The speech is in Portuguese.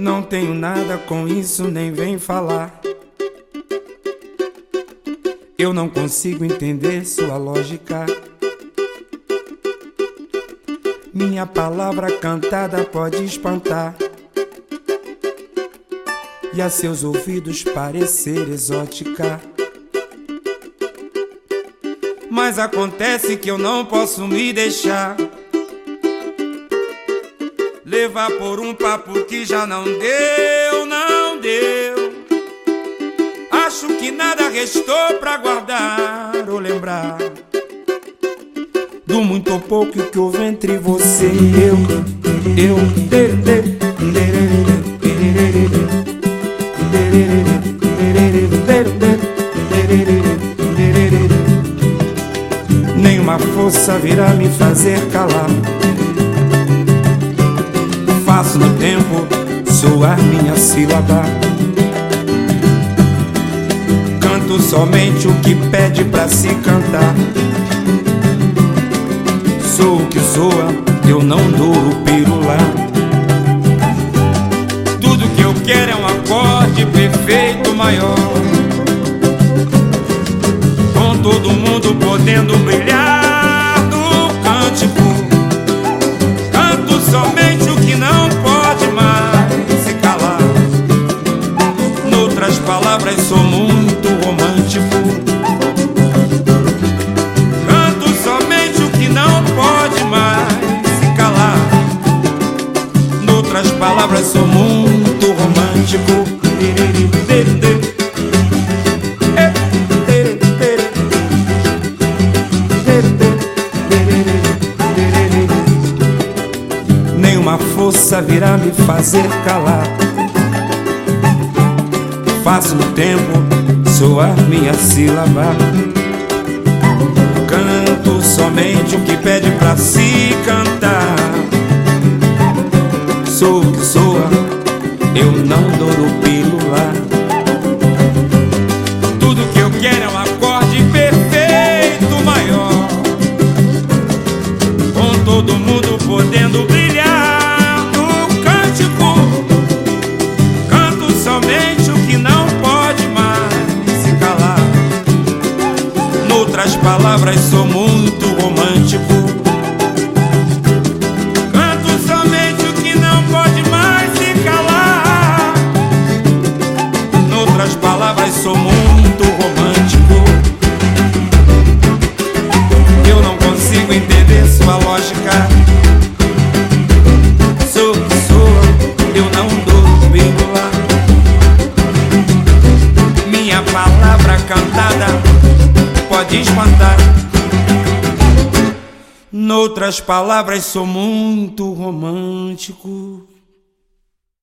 Não tenho nada com isso, nem vem falar. Eu não consigo entender sua lógica. Minha palavra cantada pode espantar e a seus ouvidos parecer exótica. Mas acontece que eu não posso me deixar levar por um papo que já não deu, não deu. Acho que nada restou pra guardar ou lembrar do muito ou pouco que houve entre você e eu. Nenhuma força virá me fazer calar. Faço no tempo soar minha sílaba. Canto somente o que pede pra se cantar. Sou o que soa, eu não dou o pirulá. Tudo que eu quero é um acorde perfeito maior, com todo mundo podendo brilhar no cântico. Canto somente o que não pode mais se calar. Noutras palavras, sou muito romântico. Canto somente o que não pode mais se calar. Noutras palavras, sou muito romântico. Nenhuma força virá me fazer calar. Faço no tempo soar minha sílaba. Canto somente o que pede pra se cantar. Sou o que soa, eu não dou o pílula. Tudo que eu quero é um acorde perfeito maior, com todo mundo podendo brilhar no cântico. Canto somente o que não pode mais se calar. Noutras palavras, sou muito romântico. Canto somente o que não pode mais se calar. Noutras palavras, sou muito romântico. Eu não consigo entender sua lógica. Sou o que sou, eu não dou vírgula. Minha palavra cantada pode espantar. Noutras palavras, sou muito romântico.